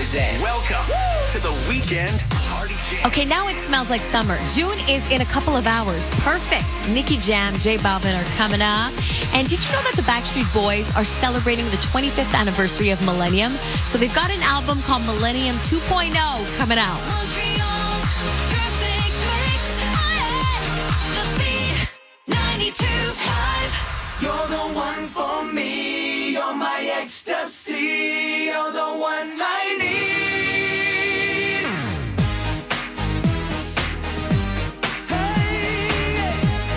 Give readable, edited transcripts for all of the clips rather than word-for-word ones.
present. Welcome to the Weekend Party Jam. Okay, now it smells like summer. June is in a couple of hours. Perfect. Nicky Jam, J Balvin are coming up. And did you know that the Backstreet Boys are celebrating the 25th anniversary of Millennium? So they've got an album called Millennium 2.0 coming out. Montreal's perfect mix. The beat 92.5. You're the one for me, you're my ecstasy, you're the one I need. Hey,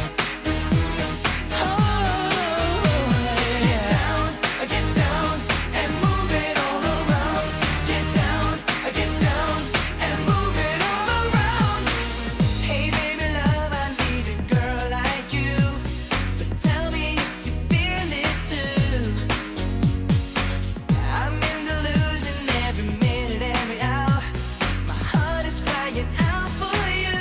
get down and move it all around. Get down and move it all around. Hey baby love, I need a girl like you. But tell me if you feel it too. I'm in delusion every minute, every hour. My heart is crying out for you.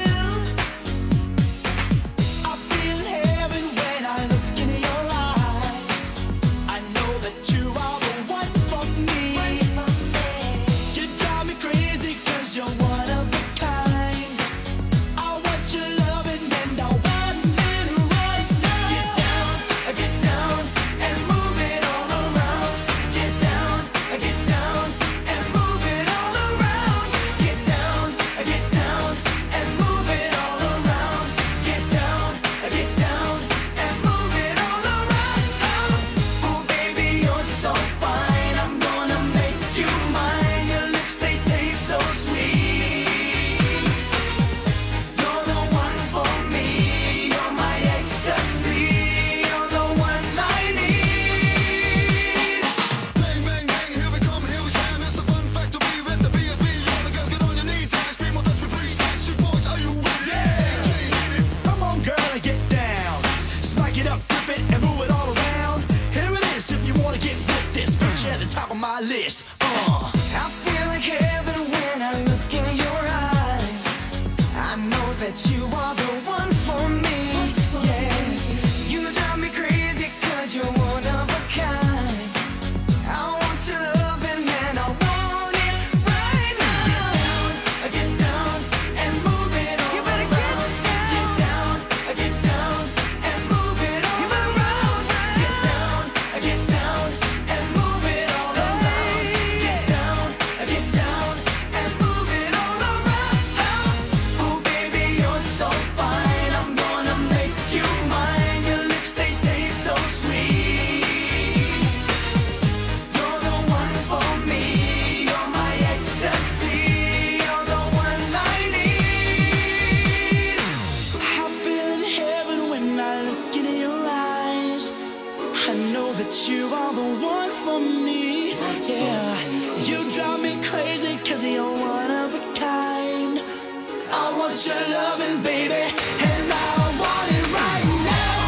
I feel heaven when I look into your eyes. I know that you are the one for me. You drive me crazy 'cause you're one of a kind. I want your loving and I want it right now. Get down and move it all around. Get down and move it all around. Get down and move it all around. Get down and move it all around. Oh baby, you're so fine. I'm gonna make you mine. Your lips, they taste so sweet. You're the one for me. You're my ecstasy. You're the one I need. Bang, bang, bang, here we come, here we stand. It's the fun factory with the BSB. All the girls get on your knees and scream or touch repeat. Backstreet Boys, are you with it? Come on, girl, and get down. Spike it up, flip it, and move it all around. Here it is, if you wanna get with this. Put you at the top of my list. I feel like heaven when I look in your eyes. I know that you are the one for me. Yes, you drive me crazy 'cause you're one of a kind. I want your loving and I want it right now. Get down and move it all around. Get down and move it all around. Get down and move it all around. Get down and move it all around. Oh baby, you're so fine. I'm gonna make you mine. Your lips, they taste so sweet. You're the one for me. You're my ecstasy. You're the one I need. I feel in heaven when I look into your eyes. I know that you are the one for me. Yeah, you drive me crazy 'cause you're one of a kind. I want your loving, baby, and I want it right now.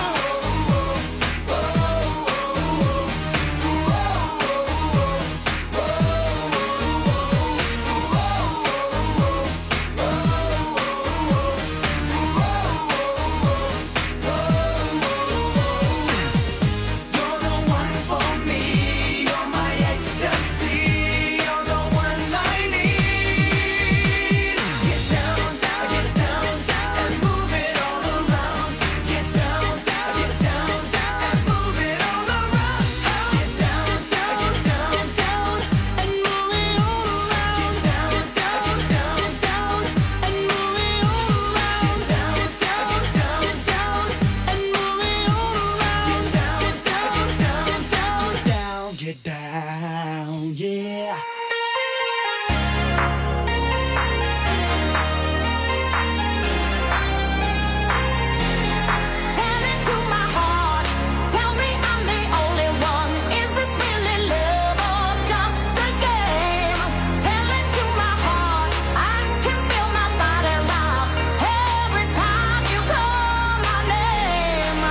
You're the one for me. You're my ecstasy. You're the one I need. Get down and move it all around. Get down and move it all around. Get down and move it all around. Get down and move it all around. Get down and move it all around. Get down, yeah. Tell it to my heart. Tell me I'm the only one. Is this really love or just a game? Tell it to my heart. I can feel my body rock every time you call my name.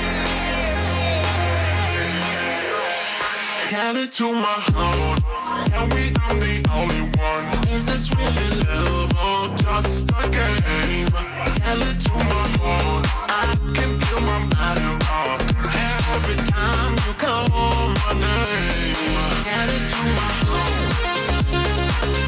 Tell it to my heart. Tell me I'm the only one. Is this really love or just a game? Tell it to my heart. I can feel my body rock every time you call my name. Tell it to my heart.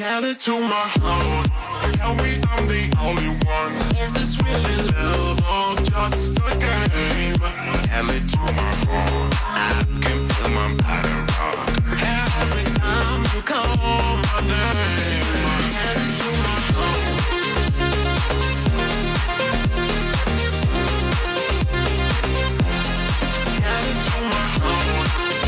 Tell it to my heart. Tell me I'm the only one. Is this really love or just a game? Tell it to my heart. I can feel my body rock. Every time you call my name. Tell it to my heart. Tell it to my heart.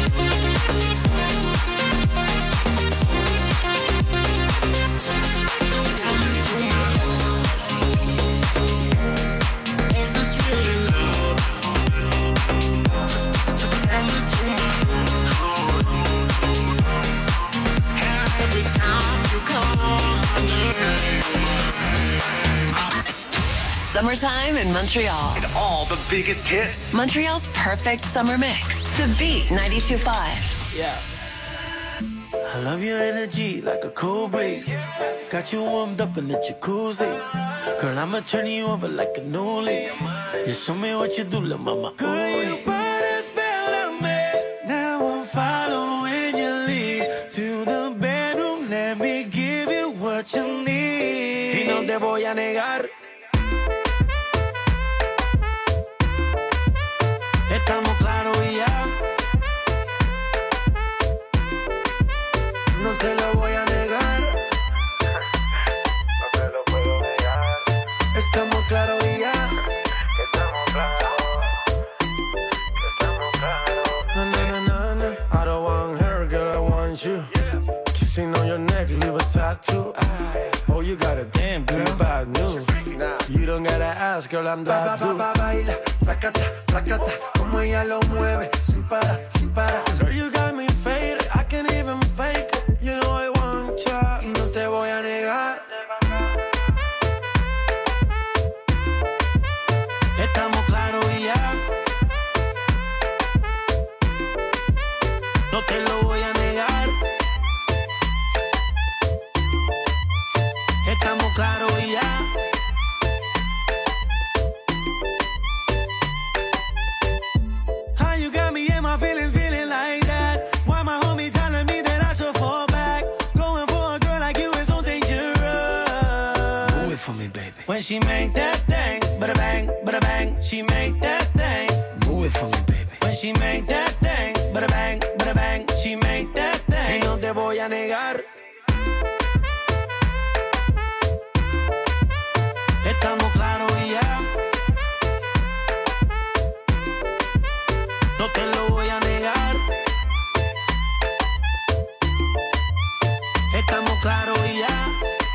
Summertime in Montreal. And all the biggest hits. Montreal's perfect summer mix. The Beat 92.5. Yeah. I love your energy like a cool breeze. Got you warmed up in the jacuzzi. Girl, I'ma turn you over like a new leaf. You show me what you do, little mama. Girl, you put a spell on me. Now I'm following your lead to the bedroom. Let me give you what you need. Y no te voy a negar. Estamos claros y ya. No te lo voy a negar. No te lo puedo negar. Estamos claros y ya. Estamos claros. Estamos claros. Na, na, na, na, na. I don't want her, girl, I want you. Kissing on your neck, leave a tattoo. Oh, you got a damn good bad news. You don't gotta ask, girl, I'm that dude. Baila, placata, placata, como ella lo mueve, sin parar, sin parar. Girl, you got me faded, I can't even fake it. You know I want ya, y no te voy a negar. Estamos claros y ya. No te lo voy a negar. Estamos claros y ya. How you got me in my feelings, feeling like that? Why my homie telling me that I should fall back? Going for a girl like you is so dangerous. Move it for me, baby. When she make that thing, bada bang, she make that thing. Move it for me, baby. When she make that thing, bada bang, she make that thing. Y no te voy a negar. Estamos claros y ya. No te lo voy a negar. Estamos claros y ya.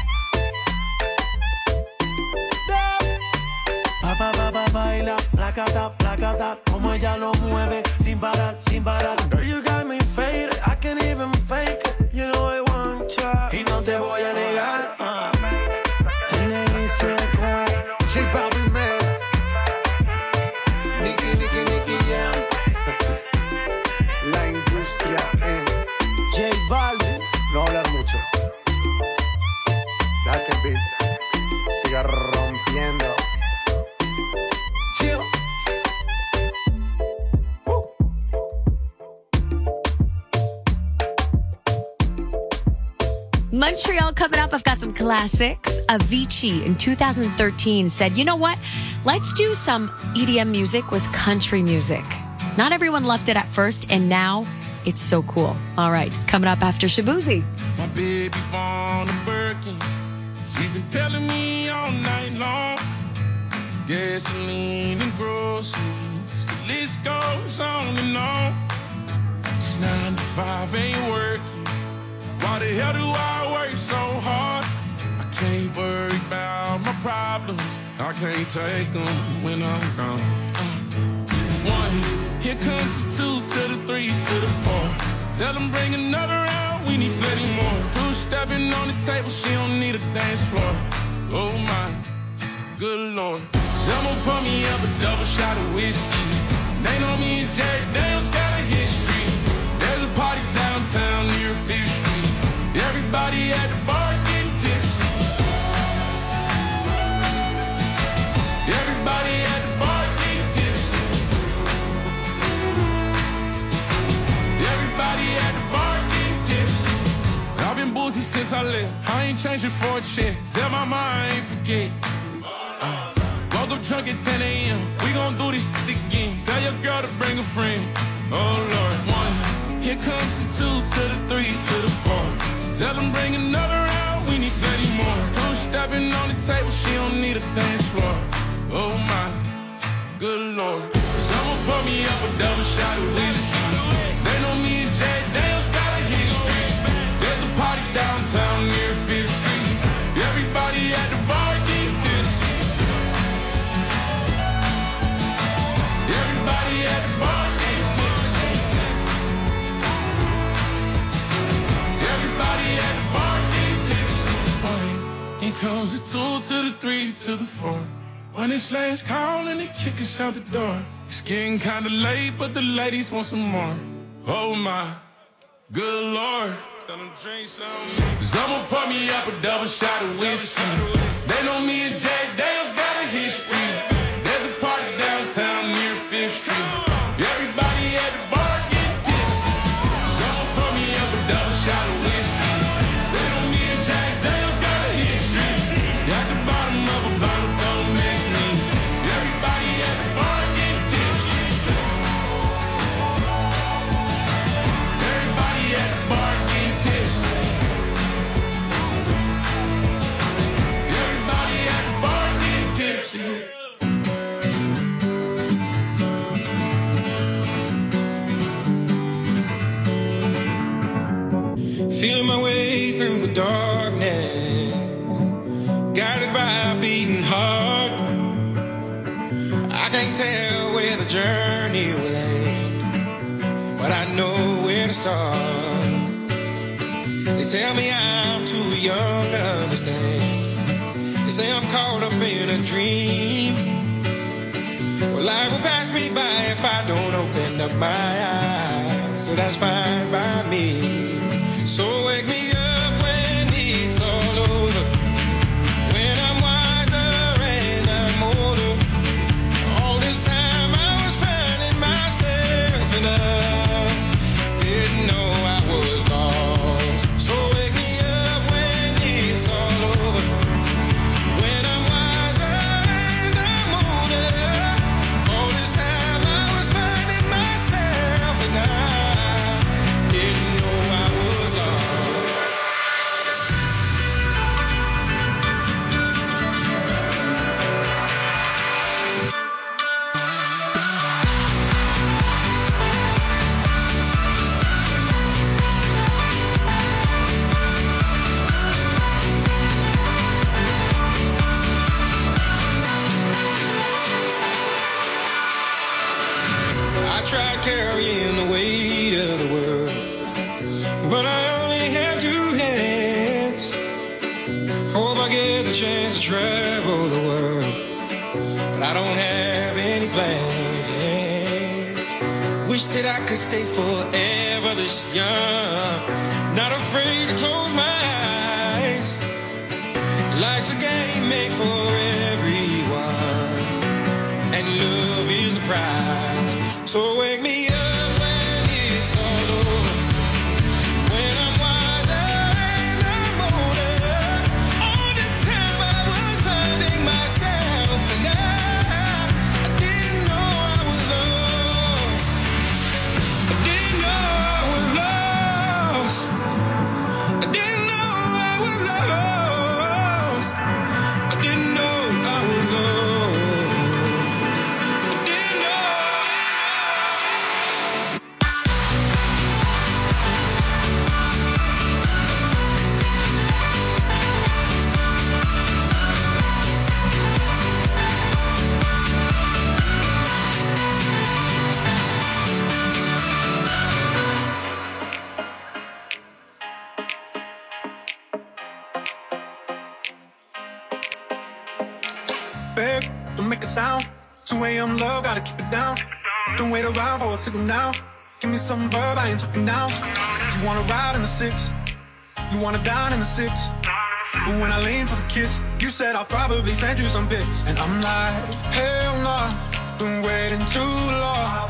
Baila, placata, placata, como ella lo mueve, sin parar, sin parar. Girl, you got me faded, I can't even fake it. You know I want ya, y no te voy a negar. J Balvin, man. Nicky Jam. La industria en J Balvin. No hablar mucho. Deja que el beat siga rompiendo. Chill. Montreal coming up. I've got some classics. Avicii in 2013 said, you know what? Let's do some EDM music with country music. Not everyone loved it at first, and now it's so cool. All right, it's coming up after Shabuzi. My baby born a Birkin. She's been telling me all night long. Gasoline and groceries. The list goes on and on. It's 9 to 5, ain't working. Why the hell do I work so hard? I can't worry about my problems. I can't take them when I'm gone. 1, here comes the 2 to the 3 to the 4. Tell them bring another round, we need plenty more. 2 stepping on the table, she don't need a dance floor. Oh my, good lord. Someone pour me up a double shot of whiskey. They know me and Jack Daniels got a history. There's a party downtown near 5th Street. Everybody at the bar getting tipsy. Everybody at the bar getting tipsy. Everybody at the bar getting tipsy. I've been Uzi since I left. I ain't changing for a check. Tell my mind I ain't forget. Woke up drunk at 10 a.m. We gon' do this shit again. Tell your girl to bring a friend. Oh Lord, 1. Here comes the 2 to the 3 to the 4. Tell them bring another round. We need 30 more. 2 stepping on the table. She don't need a dance floor. Oh my, good Lord. Someone pour me up a double shot of whiskey. They know me and Jay Daniels got a history. There's a party downtown near 5th Street. Everybody at the bar getting tipsy. Everybody at the bar getting tipsy. Everybody at the bar getting tipsy. Here comes the 2 to the 3 to the 4. When it's last call and they kick us out the door. It's getting kinda late, but the ladies want some more. Oh my, good Lord. Tell them drink some. Someone pour me up a double shot of whiskey. They know me and Jay Daniels got a history. There's a party downtown near 5th Street. Everybody at the bar getting tipsy. Someone pour me up a double shot of whiskey. They know me and Jay Daniels got a history. At the bottom of a bottle, don't miss me. Everybody at the bar getting tipsy. Everybody at the bar getting tipsy. Everybody at the bar getting tipsy. Feeling my way through the darkness, guided by a beating heart. I can't tell where the journey will end, but I know where to start. They tell me I'm too young to understand. They say I'm caught up in a dream. Well, life will pass me by if I don't open up my eyes, so that's fine by me. So wake me up when it's all over, when I'm wiser and I'm older. All this time I was finding myself and I didn't know I was lost. So wake me up when it's all over, when I'm wiser and I'm older. All this time I was finding myself and I didn't know I was lost. I tried carrying the weight of the world, but I only have 2 hands. Hope I get the chance to travel the world, but I don't have any plans. Wish that I could stay forever this young, not afraid to close my eyes. Life's a game made for everyone, and love is the prize. So wake me up when it's all over, when I'm wiser and I'm older. All this time I was finding myself and I didn't know I was lost. I didn't know I was lost. I didn't know I was lost. I didn't know I was lost. I didn't know. Babe, don't make a sound. 2 a.m. love, gotta keep it down. Don't wait around for a signal now. Give me some verb, I ain't talking now. You wanna ride in the 6, you wanna dine in the 6. But when I lean for the kiss, you said I'll probably send you some pics. And I'm like, hell nah, been waiting too long.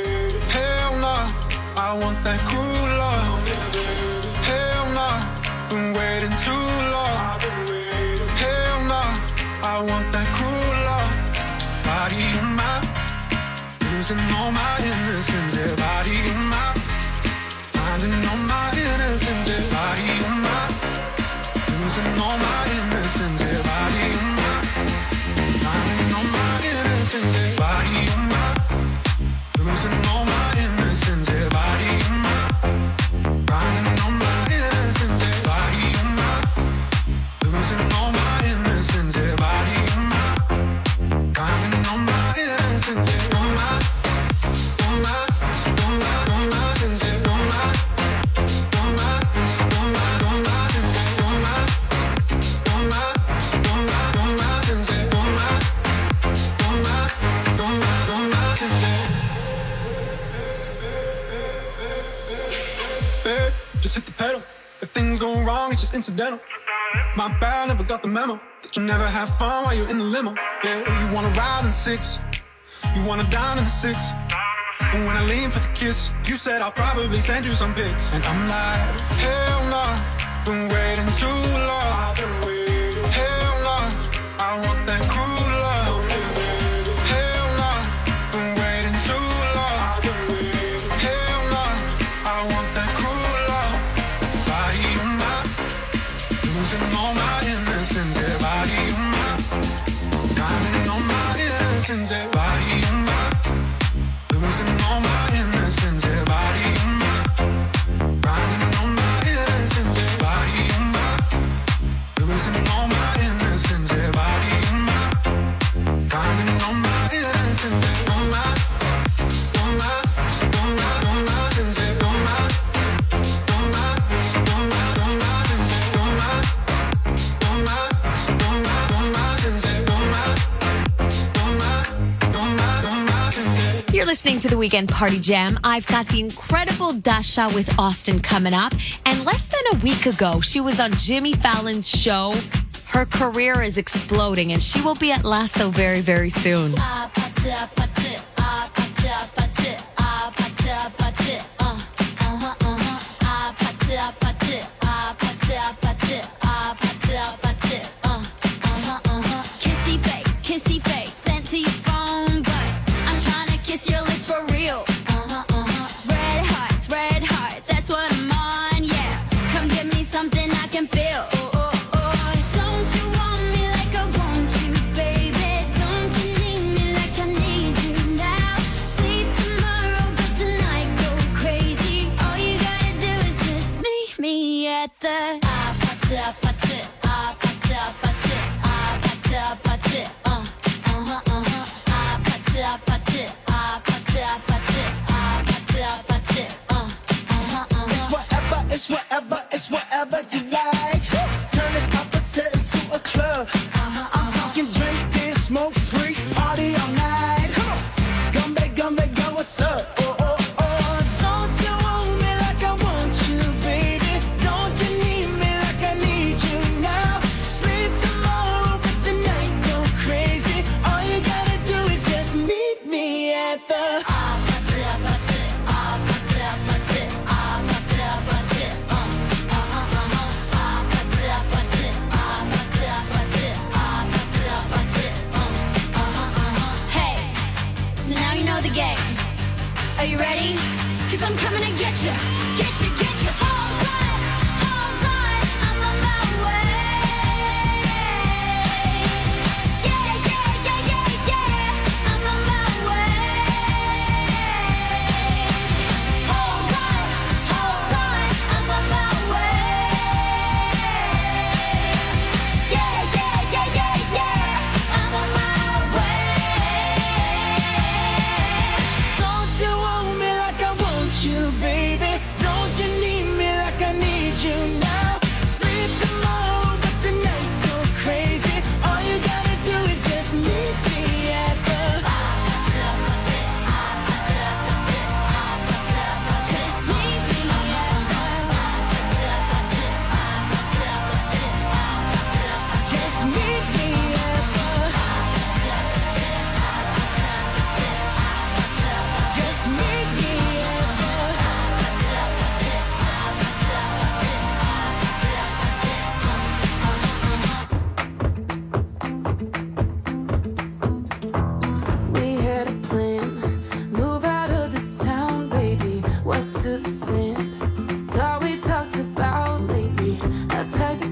Hell nah, I want that cruel love. Hell nah, been waiting too long. Hell no, I want that cruel love. Body of mine, losing all my innocence. Yeah, body of mine, finding all my innocence. Yeah, body of mine, losing all my innocence. Yeah, body of mine, finding all my innocence. Yeah, body of mine, losing all my innocence. Yeah, body of mine, finding all my innocence. Yeah, body of mine, losing all my innocence. Yeah, body of mine, finding all my innocence. Yeah, all my, all my, all my, all my sins. Yeah, all my, all my, all my, all my sins. Yeah, all my, all my, all my, all my sins. Yeah, all my, all my, all my, all my sins. Yeah. Babe, just hit the pedal. If things go wrong, it's just incidental. My bad, never got the memo that you never have fun while you're in the limo. Yeah, you wanna ride in 6, you wanna dine in the 6. And when I lean for the kiss, you said I'll probably send you some pics. And I'm like, hell no, been waiting too long. Hell no, I want that cruel love. Hell no, been waiting too long. Hell no, I want that cruel love. Body of mine, losing all my innocence. Yeah, body of mine, finding all my innocence. Yeah, body of mine, losing all my innocence. Yeah, body of mine, finding all my innocence. Yeah, body of mine, losing all my innocence. Yeah, body of mine, finding all my innocence. Yeah, all my, all my, all my, all my sins. Yeah, all my, all my, all my, all my sins. Yeah, all my, all my, all my, all my sins. Yeah, all my, all my, all my, all my sins. Yeah. You're listening to the Weekend Party Jam. I've got the incredible Dasha with Austin coming up. And less than a week ago, she was on Jimmy Fallon's show. Her career is exploding, and she will be at Lasso very, very soon. Kissy face, sent to your phone, but I'm trying to kiss your lips for real. Red hearts, that's what I'm on, yeah. Come give me something I can feel. Don't you want me like I want you, baby? Don't you need me like I need you now? Sleep tomorrow, but tonight go crazy. All you gotta do is just meet me at the It's whatever, it's whatever you like. Turn this opposite into a club. I'm talking drink, dance, smoke, free, party all night. Come on, gumbe, go, what's up? Oh, don't you want me like I want you, baby? Don't you need me like I need you now? Sleep tomorrow, but tonight go crazy. All you gotta do is just meet me at the game. Are you ready? 'Cause I'm coming to get you. Get you. Hold on, I'm on my way. Yeah, I'm on my way. Hold on, I'm on my way. Yeah, I'm on my way. Don't you want me like I want you, baby? Don't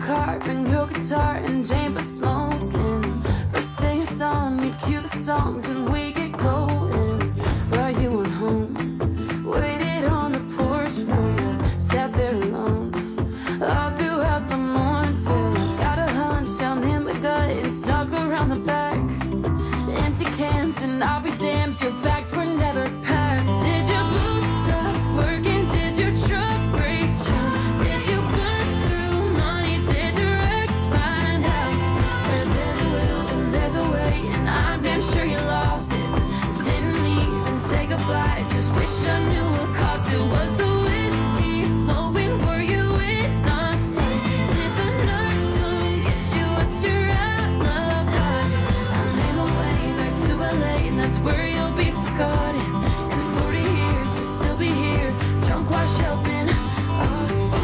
car, bring your guitar and Jane for smoking. First thing at dawn, we cue the songs and we get going. While you went home, waited on the porch for you, sat there alone. All throughout the morning till I got a hunch down in my gut and snuck around the back. Empty cans and I'll be damned, your bags were never packed. Did your boots stop working? Did your truck break down? Did you burn through money? Did your ex find out? Where there's a will and there's a way, and I'm damn sure you lost it. Didn't even say goodbye, just wish I knew what caused it. Was the whiskey flowing? Were you in a fight? Did the nurse come get you? What's your alibi? I made my way back to LA, and that's where you'll be forgotten. In 40 years, you'll still be here, drunk, washed up in Austin.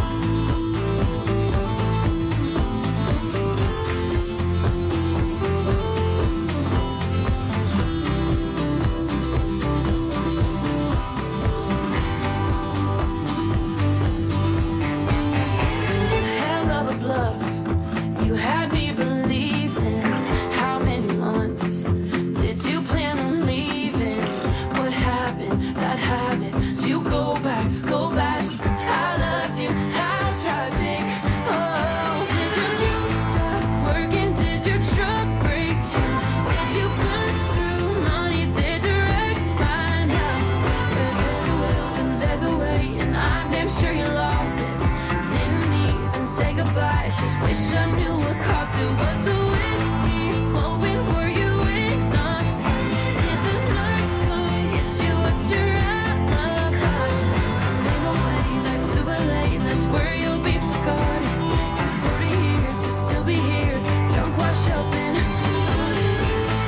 Hell of a bluff, you had me believing. How many months did you plan on leaving? What happened? Bad habits. Did you go back? Go back. I loved you. How tragic. Oh, did your boots stop working? Did your truck break down? Did you burn through money? Did your ex find out? Where there's a will and there's a way, and I'm damn sure you lost it. Didn't even say goodbye, just wish I knew what caused it. Was the whiskey flowing? Were you in a fight? Did the nurse come get you? What's your alibi? I made my way back to LA, and that's where you'll be forgotten. In 40 years, you'll still be here, drunk, washed up in Austin.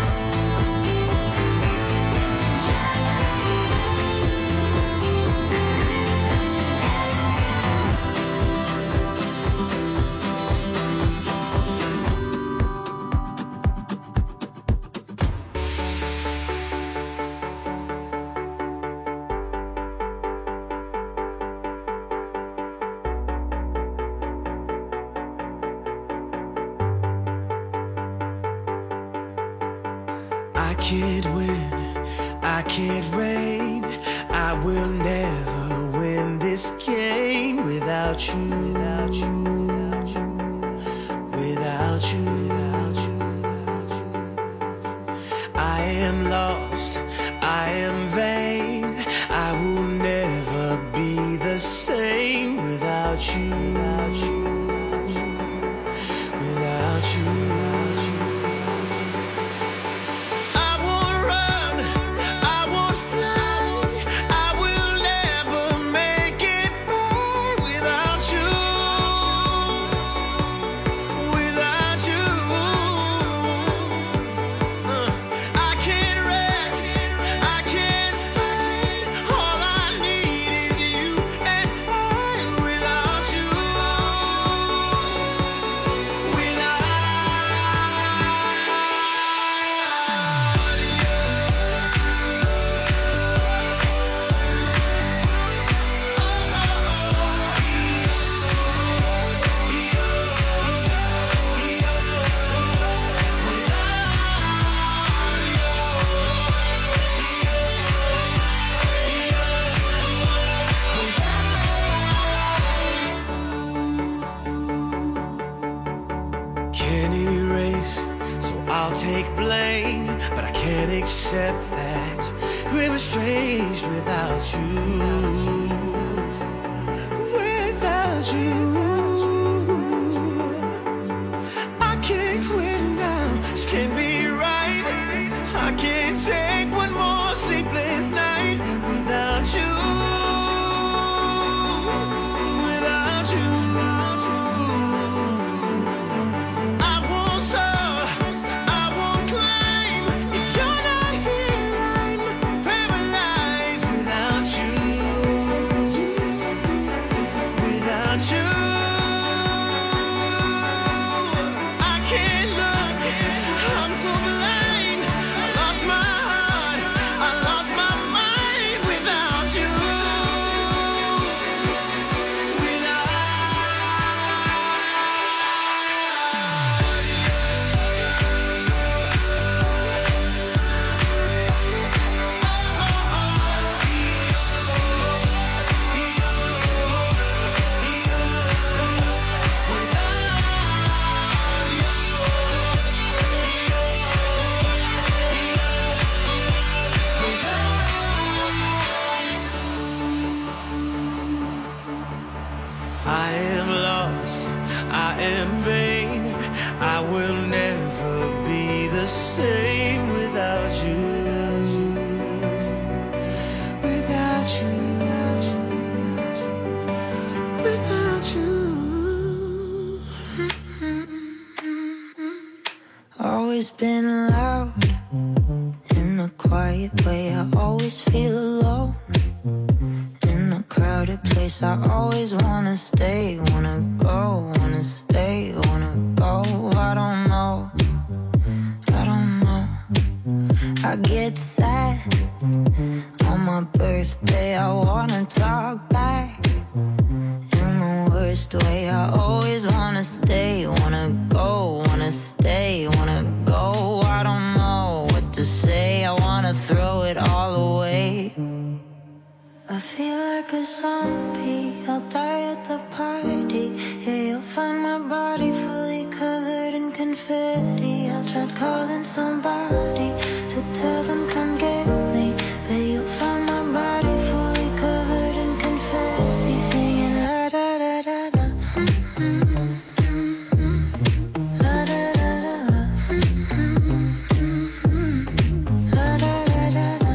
I can't win, I can't reign. I will never win this game without you, without you, without you, without you, without you. I am lost, I am vain. I will never be the same without you, without you, without you, without you. I won't run, I won't fly. I will never make it by without you, without you. I can't rest, I can't fight. All I need is you and I without you, can't erase, so I'll take blame, but I can't accept that we're estranged without you, without you. I can't quit now, this can't be right. I can't take one more sleepless night without you, without you. I won't serve, I won't claim. If you're not here, I'm paralyzed without you, without you. in vain. I will never be the same without you. Without you. Without you. Always been loud in a quiet way. I always feel alone in a crowded place. I always wanna stay, wanna go, wanna stay, wanna go. I don't know, I don't know. I get sad on my birthday. I wanna talk back in the worst way. I always wanna stay, wanna go, wanna stay, wanna go. I don't know what to say. I wanna throw it all away. I feel like a zombie. I'll die at the party. Yeah, you'll find my body fully covered in confetti. I tried calling somebody to tell them come get me, but you'll find my body fully covered in confetti, singing la da da da da. La da da da da. La da da da da.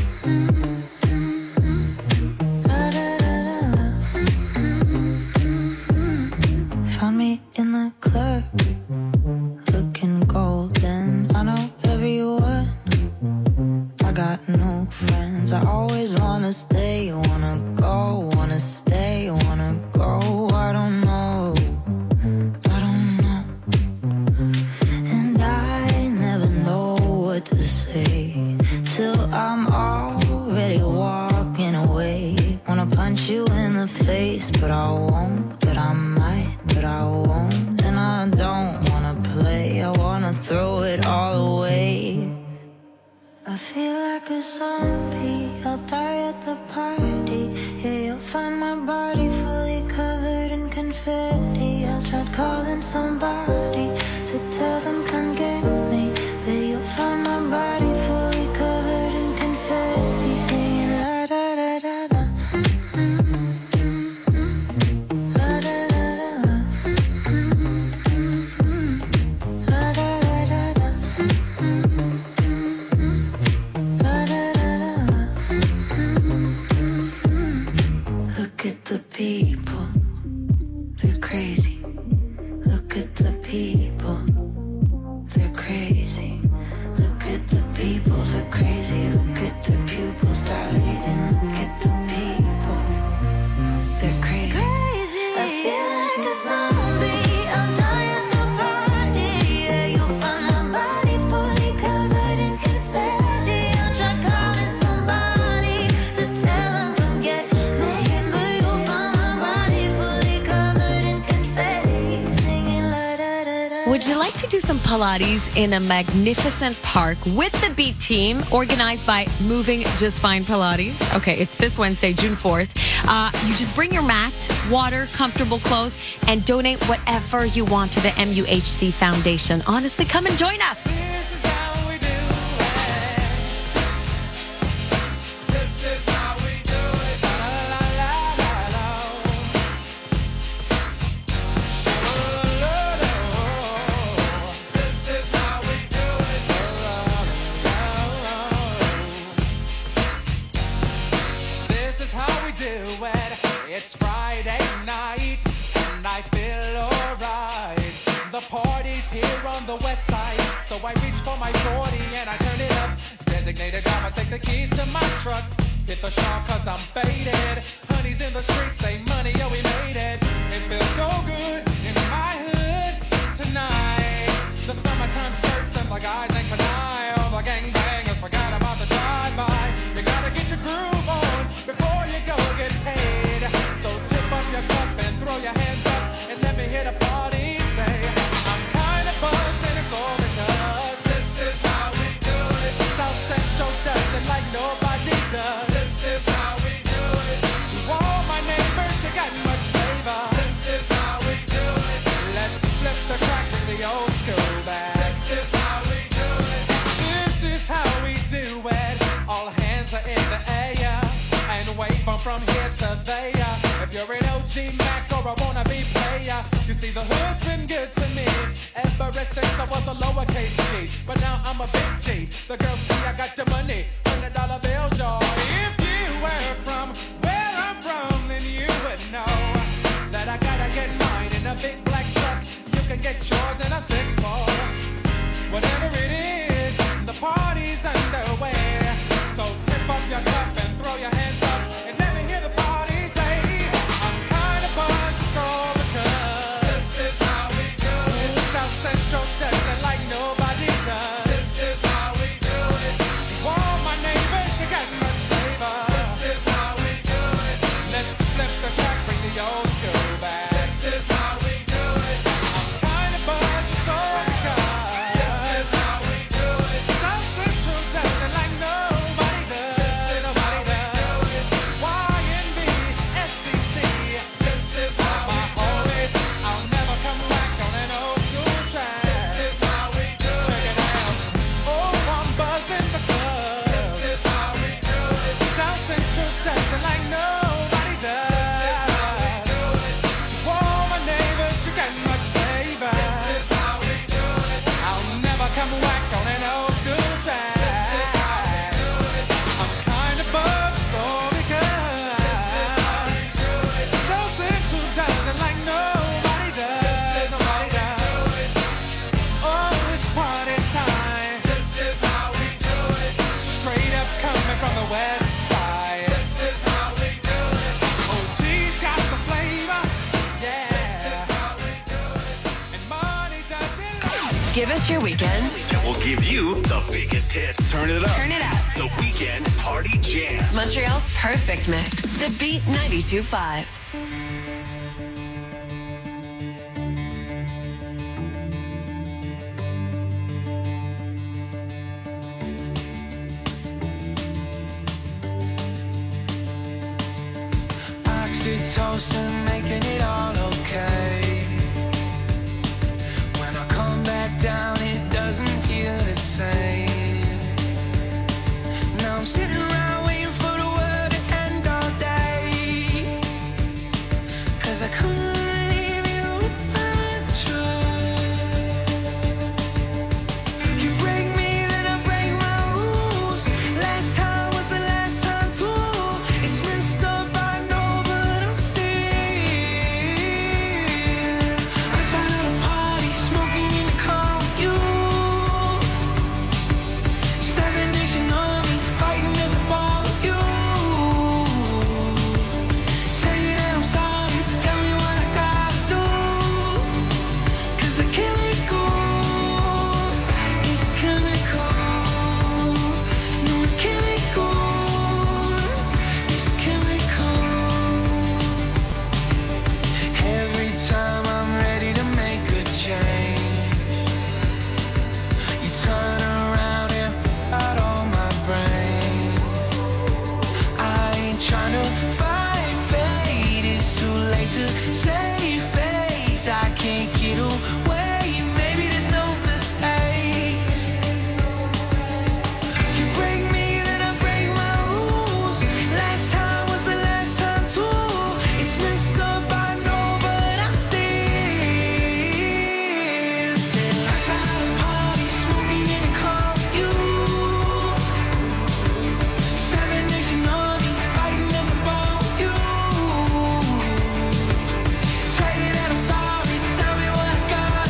La da da da da. Found me in the club, looking golden. I know everyone. I got no friends. I always wanna stay, wanna go, wanna stay, wanna go. I don't know, I don't know. And I never know what to say till I'm already walking away. Wanna punch you in the face, but I won't, but I might, but I won't. And I don't wanna play, I wanna throw it all away. I feel like a zombie. I'll die at the party. Yeah, you'll find my body fully covered in confetti. I tried calling somebody to tell them come get me, but you'll find my body fully covered in confetti, singing la da da da da. La da da da da. La da da da da. La da da da da. Look at the people, they're crazy. Look at the people, they're crazy. Look at the people, they're crazy. Look at the pupils dilating. Look at the people, they're crazy. I feel like a zombie. I'll die at the party. Yeah, you'll find my body fully covered in confetti. I'll try calling somebody to tell them come get me, but you'll find my body fully covered in confetti, singing la da da da. Would you like to do some Pilates in a magnificent park with the Beat team, organized by Moving Just Fine Pilates? Okay, it's this Wednesday, June 4th. You just bring your mat, water, comfortable clothes, and donate whatever you want to the MUHC Foundation. Honestly, come and join us. This is how we do it. This is how we do it. La la la la la. This is how we do it. This is how we do it. It's Friday night and I feel alright. The party's here on the west side, so I reach for my 40 and I turn it up. Designated driver, take the keys to my truck. Hit the shop cause I'm faded. Honey's in the streets, say money, oh we made it. It feels so good in my hood tonight. The summertime skirts and the guys ain't canine. All the gangbangers forgot about the drive-by. You gotta get your groove on before you go get paid. So tip up your cup and throw your hands up and let me hear the party say, I'm kinda buzzed and it's all because this is how we do it. South Central does it like nobody does. This is how we do it. To all my neighbors, you got much flavor. This is how we do it. Let's flip the crack with the old school back. This is how we do it. This is how we do it. All hands are in the air and wave from here to there. If you're an OG Mac or a wannabe player, You see, the hood's been good to me ever since I was a lowercase G. But now I'm a big G. The girls see I got the money, $100 bills, y'all. If you were from where I'm from, then you would know that I gotta get mine in a big black truck. You can get yours in a 6-4. Whatever it is, the party's underway. So tip up your cup and throw your hands up and let me hear the party say, I'm kind of buzzed, so because this is how we do it. South Central does it like nobody does. This is how we do it. To all my neighbors, you got much flavor. This is how we do it. Let's flip the track, bring the old school back. This is how we do it. I'm kind of buzzed, so because this is how we do it. South Central does it like nobody does. Nobody does. YNB, SCC. This is how my homies. I'll never come back on an old school track. This is how we do it. Check it out. Oh, I'm buzzing the club. This is how we do it. South Central does it like nobody does. To all my neighbors, you got much flavor. This is how we do it. I'll never come back on an old school track. This is how we do it. I'm kind of buzzed, so because South Central does it like nobody does. Nobody does. Oh, it's party time. This is how we do it. Straight up coming from the west side. This is how we do it. Oh, she's got the flavor. Yeah. This is how we do it. And money does it like. Give us your weekend. We'll give you the biggest hits. Turn it up. Turn it up. The Weekend Party Jam. Montreal's perfect mix. The Beat 92.5. Oxytocin making it all okay. When I come back down, it doesn't feel the same. Now I'm sitting around waiting for the world to end all day. 'Cause I couldn't leave you if I tried. You break me, then I break my rules. Last time was the last time too. It's messed up, I know, but I'm still outside of the party, smoking in the car with you. Seven Nation Army, fighting at the bar with you. Say that I'm sorry, tell me what I gotta do. 'Cause I can't let go. It's chemical. No, I can't let go. It's chemical. Every time I'm ready to make a change, you turn around and put out all my brains. I ain't trying to fight fate. It's too late to save face. I can't get away. Maybe there's no mistakes. You break me, then I break my rules. Last time was the last time too. It's messed up, I know, but I'm still outside of the party, smoking in the car with you. Seven Nation Army, fighting at the bar with you. Tell you that I'm sorry, tell me what I gotta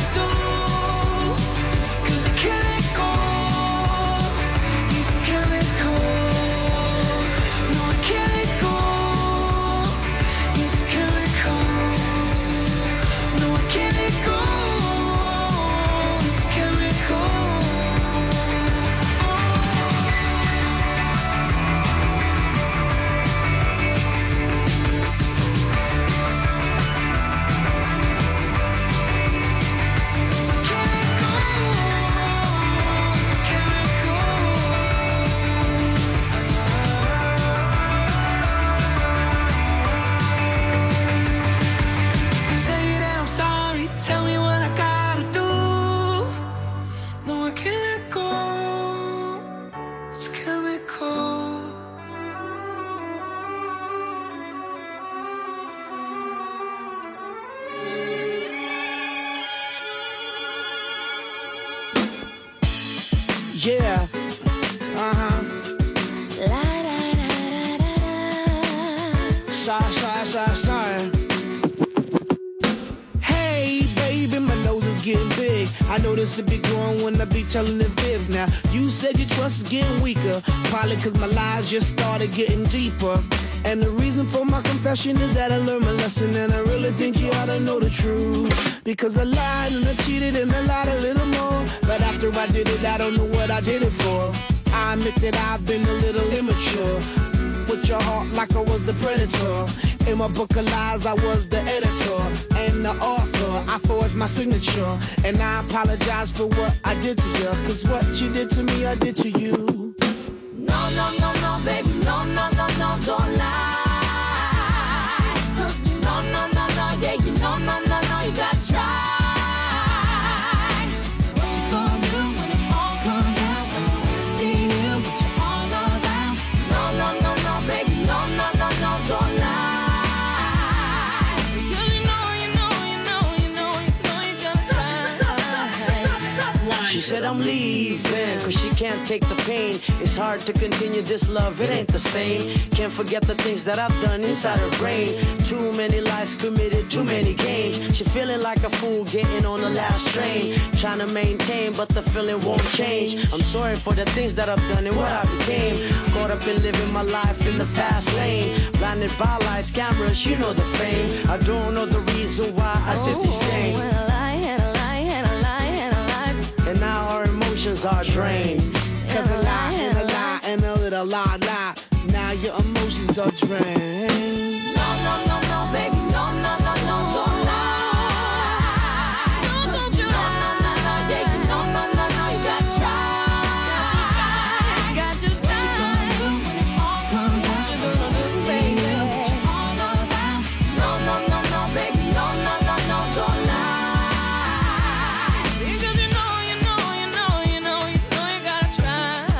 Yeah. Sorry. Hey, baby, my nose is getting big. I know this will be growing when I be telling the fibs. Now, you said your trust is getting weaker. Probably cause my lies just started getting deeper. And the reason for my confession is that I learned my lesson. And I really think you ought to know the truth. Because I lied and I cheated and I lied a little more. But after I did it, I don't know what I did it for. I admit that I've been a little immature. With your heart like I was the predator. In my book of lies, I was the editor and the author. I forged my signature. And I apologize for what I did to you. Cause what you did to me, I did to you. No, baby, no, don't lie. No, yeah, you no, you gotta try. What you gonna do when it all comes out? When I wanna see you, but you're all around. No, baby, no, don't lie. Because you know, you gotta try. She said I'm leaving, cause she can't take the pain. It's hard to continue this love, it ain't the same. Can't forget the things that I've done inside her brain. Too many lies committed, too many games. She feeling like a fool getting on the last train. Trying to maintain, but the feeling won't change. I'm sorry for the things that I've done and what I became. Caught up in living my life in the fast lane. Blinded by lights, cameras, you know the fame. I don't know the reason why I did these things. And a lie. And now our emotions are drained. Cause a lie and a little lie. Now your emotions are drained. No, baby, no, don't lie. No, don't you lie. Yeah, you no, you gotta try. Got to try. What you gonna do when it all comes out? You're gonna lose, baby, but you're all around. No, baby, no, don't lie. Because you know, you gotta try.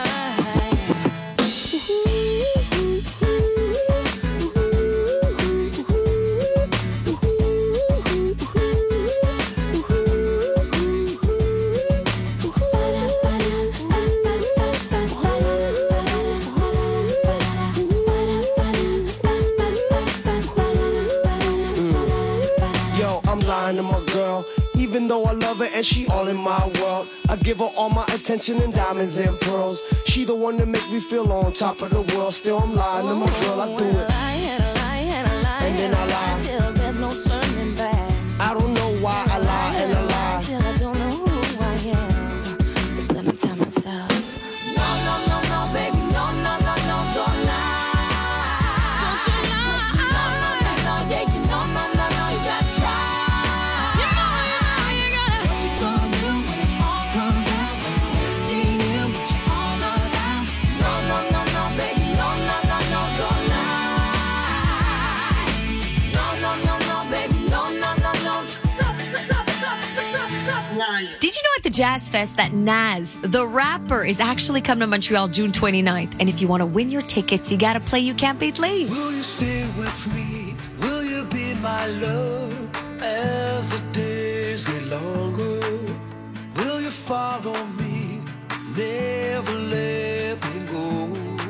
Yo, I'm lying to my girl. Even though I love her and she all in my world, I give her all my attention and diamonds and pearls. She the one that make me feel on top of the world. Still I'm lying to my girl, I do it. And then I lie till there's no turning back. I don't know why I lie and I lie. Till I don't know who I am. But then I tell myself, no, baby, no, don't lie. Don't you lie. No, yeah, you no, you gotta try. You gotta. What you gonna do when it all comes out? When I wanna see you, but you're all around. No, baby, no, don't lie. No, baby, no. Stop lying. Did you know at the Jazz Fest that Nas, the rapper, is actually coming to Montreal June 29th? And if you want to win your tickets, you got to play You Can't Beat Lee. Will you stay with me? Will you be my love as the days get longer? Will you follow me? Never let me go.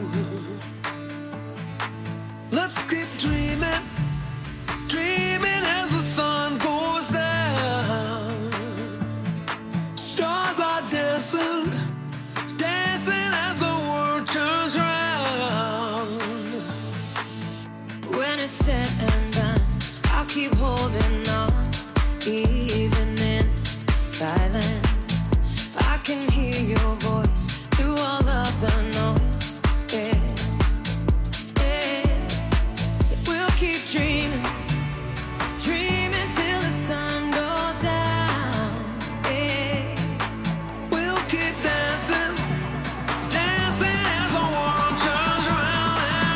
Let's keep dreaming as the sun goes down. Stars are dancing as the world turns round. When it's said and done, I'll keep holding on, even in silence. I can hear your voice through all of the noise. Yeah. We'll keep dreaming till the sun goes down. Yeah. We'll keep dancing as the world turns round and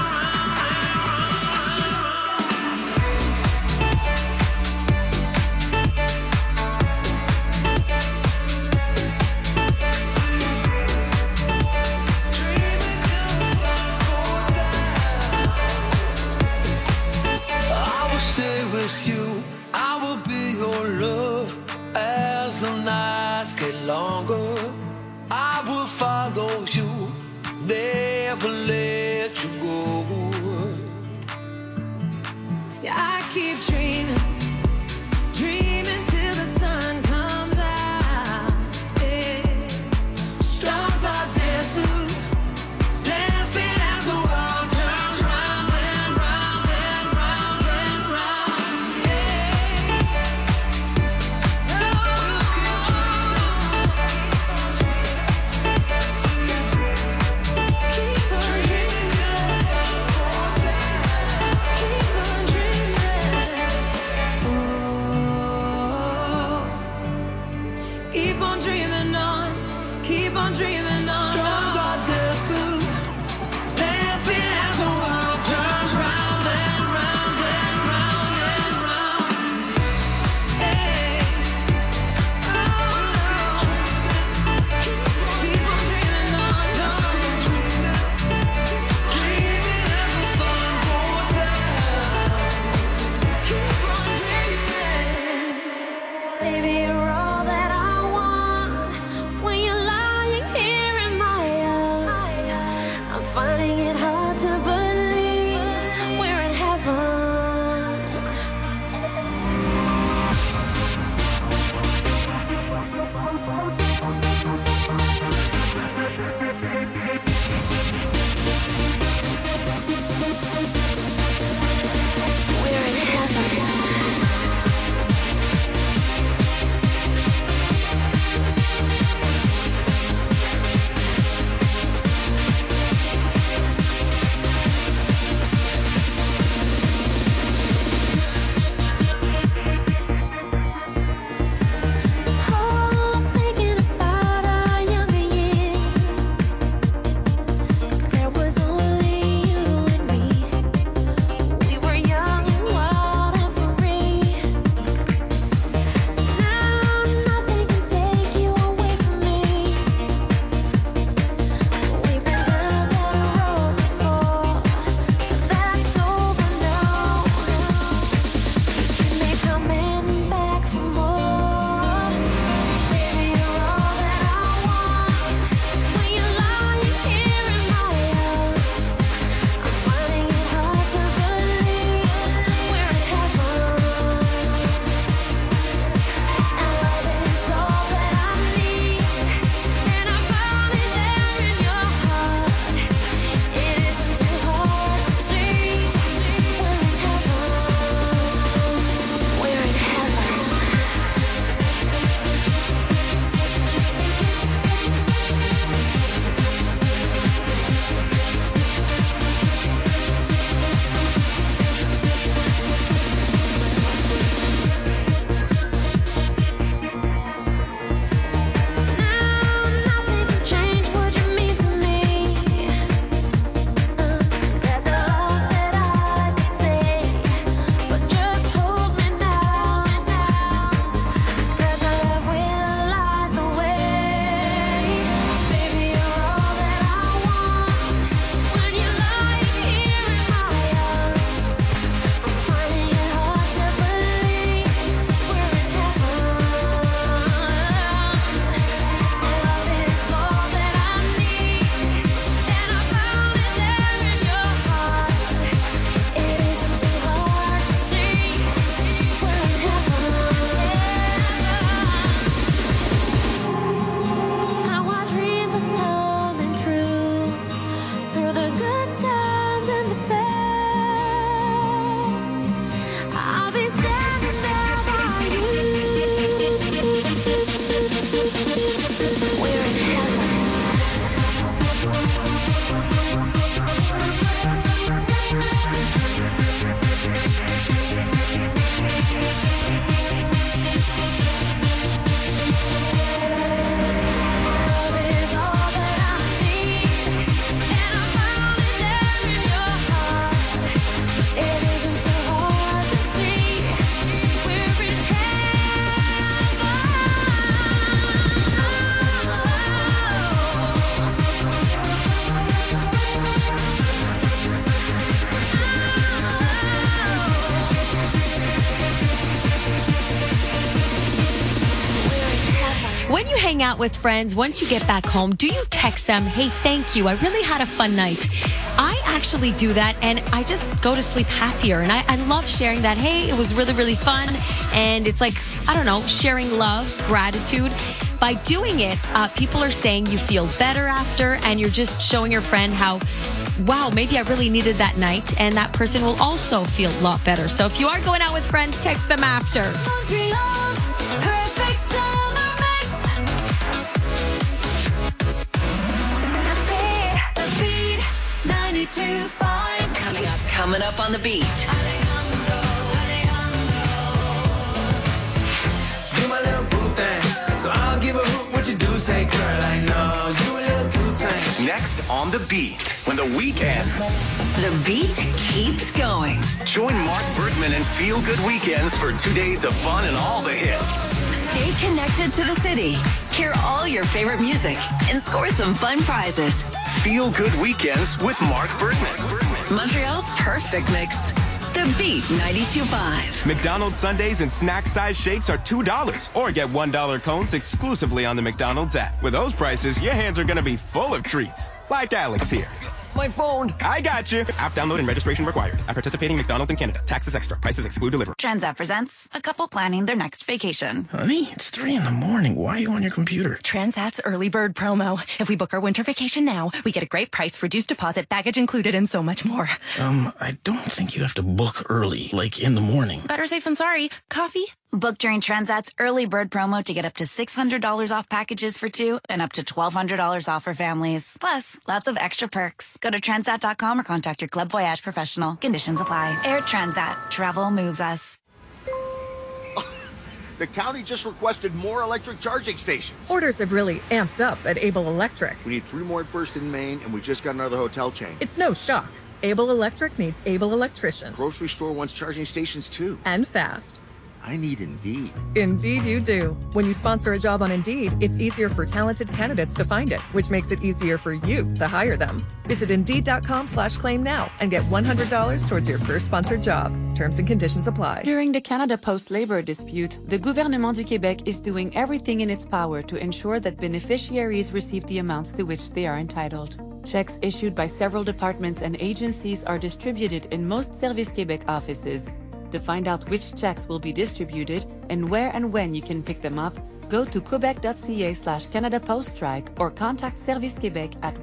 I will stay with you. I will be your love as the nights get longer. I will follow hold you, never let you go. Yeah, I keep dreaming, dreaming till the sun comes out. Yeah. Stars are dancing, dancing as the world turns round and round and round and round. Keep on dreaming on, keep on dreaming on. Stars are dancing, dancing as the world turns round and round and round and round. Hey. Keep on dreaming on, Just keep dreaming, dreaming as the sun goes down. keep on dreaming. Baby, you're all that I want. When you're lying here in my arms, I'm finding it hard to believe we're in heaven. We're in heaven. When you hang out with friends, once you get back home, do you text them, hey, thank you, I really had a fun night? I actually do that, and I just go to sleep happier. And I love sharing that, hey, it was really, really fun. And it's like, I don't know, sharing love, gratitude. By doing it, people are saying you feel better after, and you're just showing your friend how, wow, maybe I really needed that night, and that person will also feel a lot better. So if you are going out with friends, text them after. Montreal's perfect summer mix. The Beat 92.5. Coming up on the Beat. You my little boo thing, so I'll give a hoot what you do. Say, girl, I know you a little too tame. Next on The Beat, when the week ends. The Beat keeps going. Join Mark Bergman and Feel Good Weekends for 2 days of fun and all the hits. Stay connected to the city. Hear all your favorite music and score some fun prizes. Feel Good Weekends with Mark Bergman. Montreal's perfect mix. The Beat 92.5. McDonald's sundaes and snack-size shakes are $2, or get $1 cones exclusively on the McDonald's app. With those prices, your hands are going to be full of treats. Like Alex here. My phone. I got you. App download and registration required. At participating McDonald's in Canada. Taxes extra. Prices exclude delivery. Transat presents a couple planning their next vacation. Honey, it's 3 a.m. Why are you on your computer? Transat's early bird promo. If we book our winter vacation now, we get a great price, reduced deposit, baggage included, and so much more. I don't think you have to book early, like in the morning. Better safe than sorry. Coffee? Book during Transat's early bird promo to get up to $600 off packages for 2 and up to $1,200 off for families. Plus, lots of extra perks. Go to Transat.com or contact your Club Voyage professional. Conditions apply. Air Transat. Travel moves us. The county just requested more electric charging stations. Orders have really amped up at Able Electric. We need 3 more at First in Maine, and we just got another hotel chain. It's no shock. Able Electric needs able electricians. Grocery store wants charging stations too. And fast. I need Indeed. Indeed you do. When you sponsor a job on Indeed, it's easier for talented candidates to find it, which makes it easier for you to hire them. Visit Indeed.com/claim now and get $100 towards your first sponsored job. Terms and conditions apply. During the Canada Post labor dispute, the Gouvernement du Québec is doing everything in its power to ensure that beneficiaries receive the amounts to which they are entitled. Checks issued by several departments and agencies are distributed in most Service Québec offices. To find out which checks will be distributed and where and when you can pick them up, go to quebec.ca/Canada Post Strike or contact Service Québec at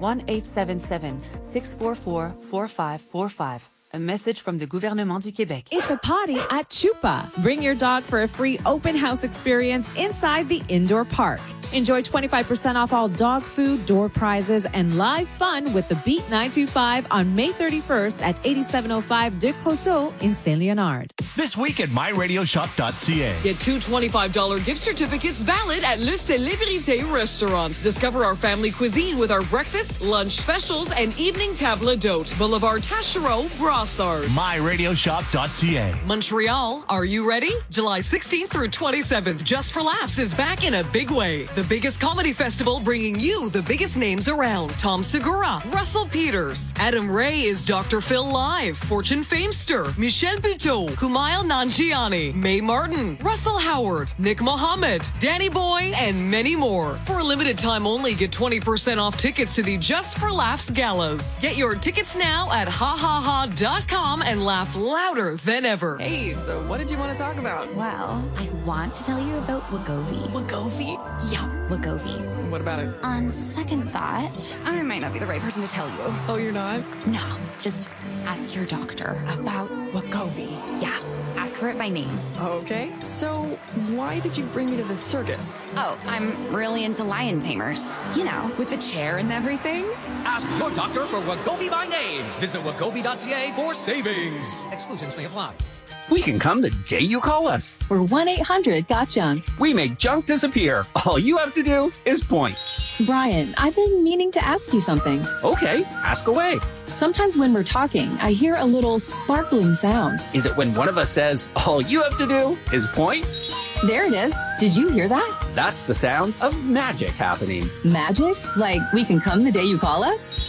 1-877-644-4545. A message from the Gouvernement du Québec. It's a party at Chupa. Bring your dog for a free open house experience inside the indoor park. Enjoy 25% off all dog food, door prizes, and live fun with the Beat 925 on May 31st at 8705 de Crosso in Saint Leonard. This week at myradioshop.ca. Get 2 $25 gift certificates valid at Le Célébrité Restaurant. Discover our family cuisine with our breakfast, lunch specials, and evening table d'hôte. Boulevard Taschereau, Brossard. myradioshop.ca. Montreal, are you ready? July 16th through 27th, Just for Laughs is back in a big way. The biggest comedy festival bringing you the biggest names around. Tom Segura, Russell Peters, Adam Ray is Dr. Phil Live, Fortune Famester, Michel Buteau, Kumail Nanjiani, Mae Martin, Russell Howard, Nick Mohammed, Danny Boy, and many more. For a limited time only, get 20% off tickets to the Just for Laughs galas. Get your tickets now at hahaha.com and laugh louder than ever. Hey, so what did you want to talk about? Well, I want to tell you about Wegovy. Wegovy? Yeah, Wegovy. What about it? On second thought, I might not be the right person to tell you. Oh, you're not? No, just ask your doctor about Wegovy. Yeah, ask her it by name. Okay, so why did you bring me to this circus? Oh, I'm really into lion tamers. You know, with the chair and everything. Ask your doctor for Wegovy by name. Visit wegovy.ca for savings. Exclusions may apply. We can come the day you call us. We're 1-800-GOT-JUNK. We make junk disappear. All you have to do is point. Brian, I've been meaning to ask you something. Okay, ask away. Sometimes when we're talking, I hear a little sparkling sound. Is it when one of us says, all you have to do is point? There it is. Did you hear that? That's the sound of magic happening. Magic? Like we can come the day you call us?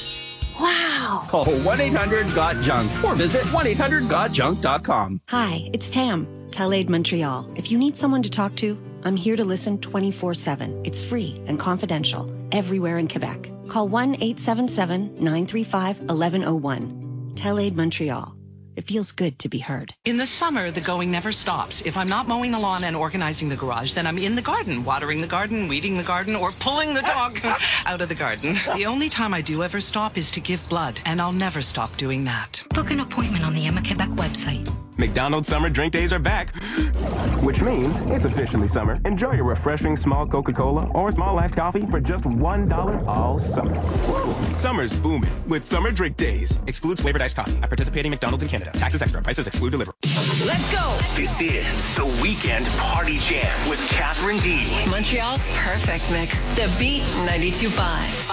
Wow. Call 1-800-GOT-JUNK or visit 1-800-GOT-JUNK.com. Hi, it's Tam, TELAID Montreal. If you need someone to talk to, I'm here to listen 24/7. It's free and confidential everywhere in Quebec. Call 1-877-935-1101. Tell Aid Montreal. It feels good to be heard. In the summer, the going never stops. If I'm not mowing the lawn and organizing the garage, then I'm in the garden, watering the garden, weeding the garden, or pulling the dog out of the garden. The only time I do ever stop is to give blood, and I'll never stop doing that. Book an appointment on the Emma Quebec website. McDonald's summer drink days are back, which means it's officially summer. Enjoy your refreshing small Coca-Cola or small iced coffee for just $1 all summer. Summer's booming with summer drink days. Excludes flavored iced coffee at participating McDonald's in Canada. Taxes extra. Prices exclude delivery. Let's go. This is the Weekend Party Jam with Catherine D. Montreal's perfect mix. The Beat 92.5.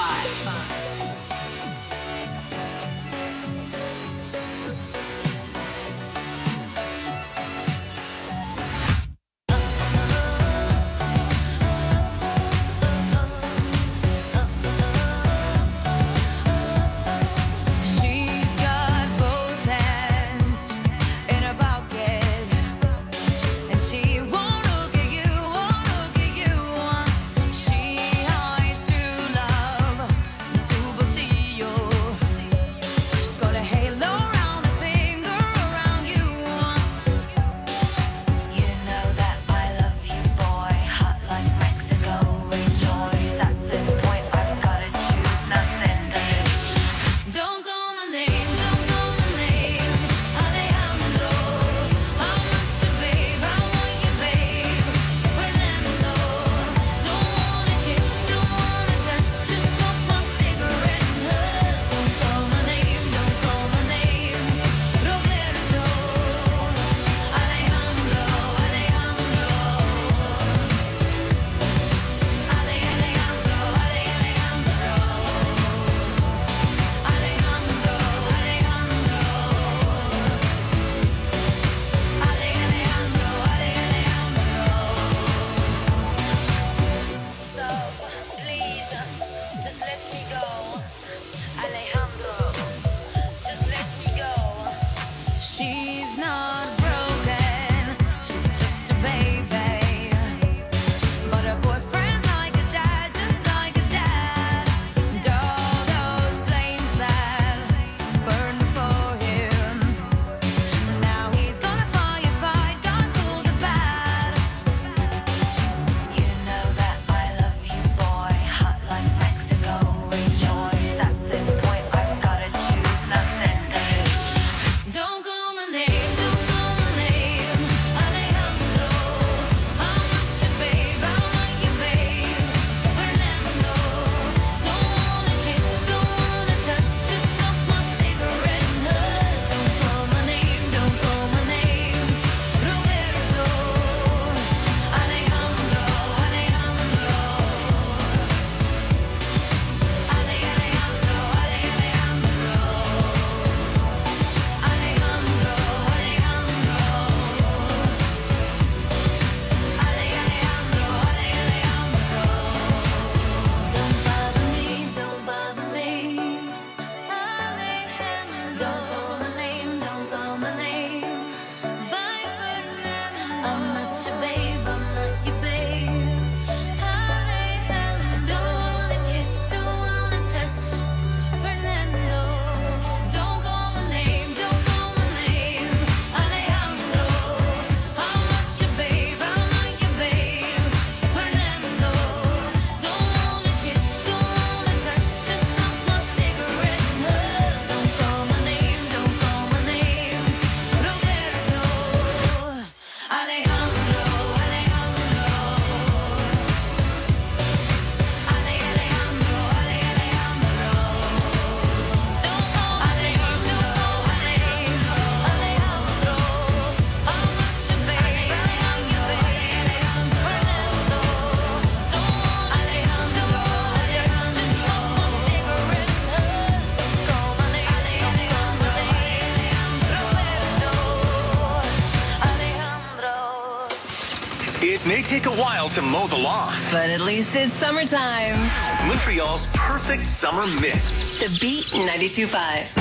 It may take a while to mow the lawn, But at least it's summertime. Montreal's perfect summer mix. The Beat 92.5.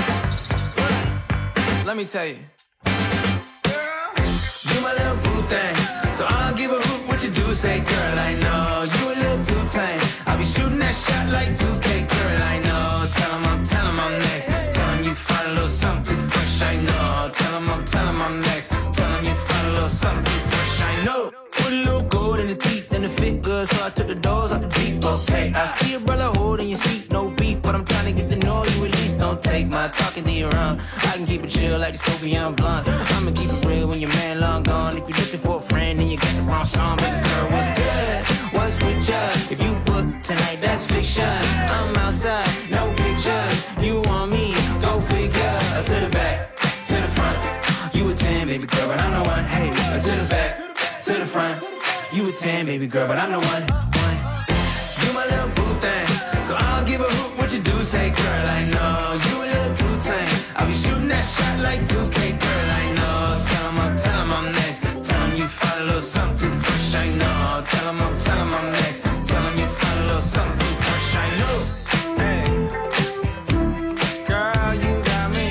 Let me tell you. Girl, you my little boo thing. So I'll give a hoot what what you do, say, girl, I know you a little too tame. I'll be shooting that shot like 2K, girl, I know. Tell him I'm next. Tell him you find a little something too fresh, I know. Tell him I'm next. Tell him you find a little something too fresh, I know. Put a little gold in the teeth and it fit good, so I took the doors out the deep. Okay, I see a brother holding your seat, no beef, but I'm trying to get to know you at least. Don't take my talking to your own. I can keep it chill like the Soviet blunt. I'ma keep it real when your man long gone. If you're looking for a friend and you got the wrong song, baby girl, what's good? What's with ya? If you book tonight, that's fiction. I'm outside, no pictures. You want me? Go figure. To the back, to the front. You a 10, baby girl, but I'm the one. Hey, to the back, to the front. You a 10, baby girl, but I'm the one. You my little boo thing, so I don't give a hoot what you do, say, girl, I know. You a little too tame. I'll be shooting that shot like 2K, girl, I know. Tell him I'm next. Tell him you find a little something too fresh, I know. Tell him I'm next. Tell him you find a little something too fresh, I know. Hey, girl, you got me.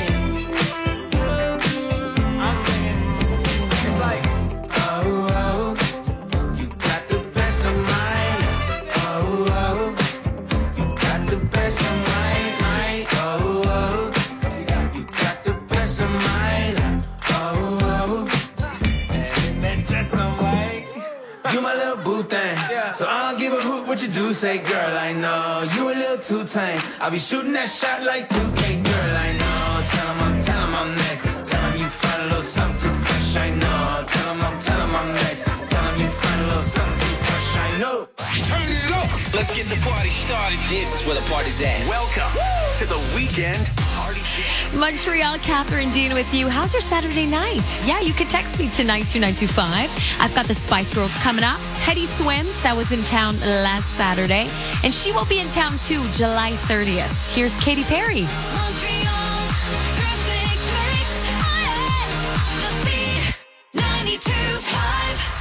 I'm singing. It's like, oh, you got the best of mine. Oh, you got the best of mine. Oh, you got the best of mine. Oh, and then just some white. You my little boo thing, so I don't give a hoot what you do, say, girl, I know. You a little too tame. I'll be shooting that shot like 2K, girl, I know. Tell him I'm next. Tell him you find a little something too fresh, I know. Tell him I'm next. Tell him you find a little something too fresh, I know. Turn it up. Let's get the party started. This is where the party's at. Welcome to the Weekend Party Jam. Montreal, Catherine Dean with you. How's your Saturday night? Yeah, you could text me tonight, 2925. I've got the Spice Girls coming up. Teddy Swims, that was in town last Saturday. And she will be in town too, July 30th. Here's Katy Perry. Montreal's perfect mix. The Beat 92.5.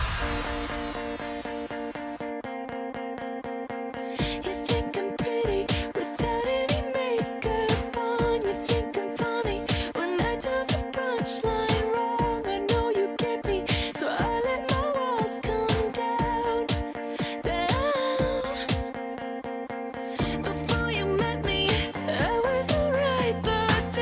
You think I'm pretty without any makeup on. You think I'm funny when I tell the punchline wrong. I know you get me, so I let my walls come down, down. Before you met me, I was alright, but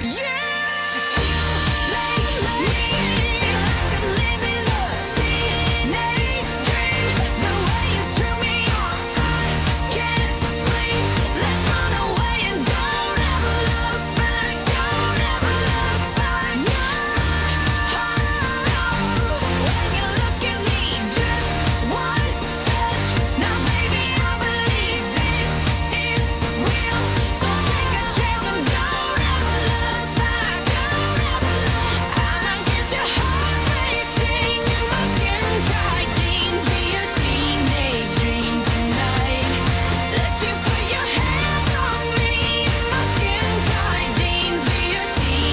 Yeah!